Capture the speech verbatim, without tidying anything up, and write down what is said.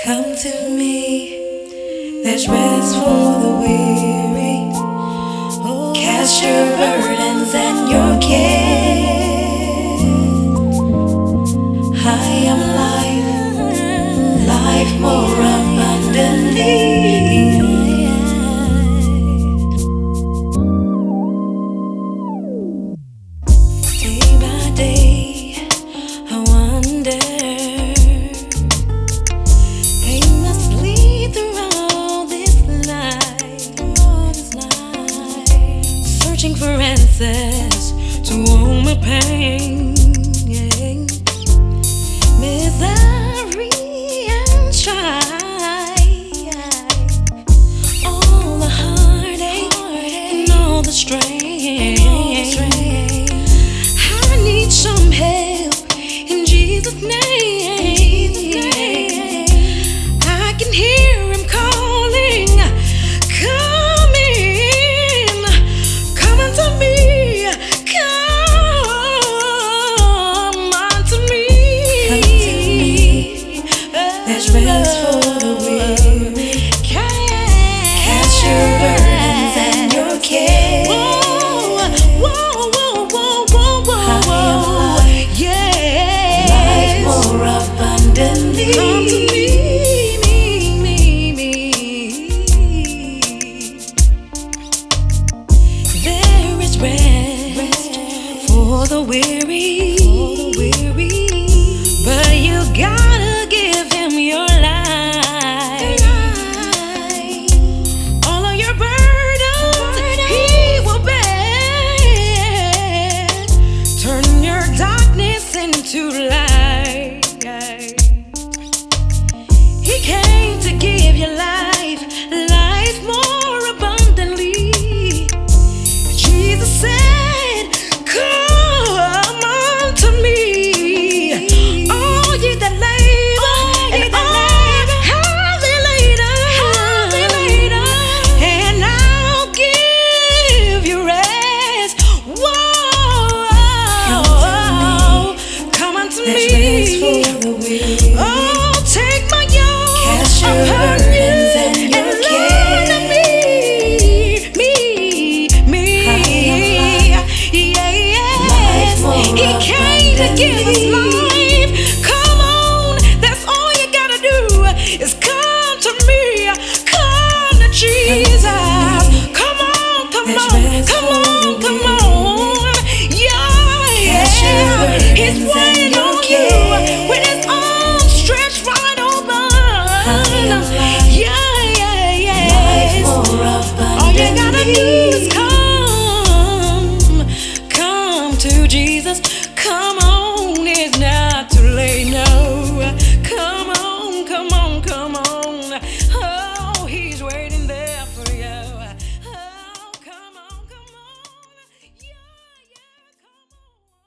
Come to me, there's rest for the weary. Cast your burdens and your cares. I am life, life more abundantly. Day by day, I wonder, aimlessly through all this life, searching for answers to all my pain, misery and strife, all the heartache and all the strain. I need some help in Jesus' name. I can hear Him calling, come in, come unto me, come unto me. Come to me, there's rest for the weary. Cast your burdens and your cares. Whoa, whoa, whoa, whoa, whoa, whoa, whoa. Yeah, life more abundantly. Come to me, me, me, me. There is rest for the weary, but you gotta give Him your life. All of your burdens He will bear. Turn your darkness into light. He came to give you life, life more abundantly. Jesus said, come unto me, all ye that labor and are heavy laden, and I'll give you rest. Whoa, come unto me. Oh, take my yoke upon you.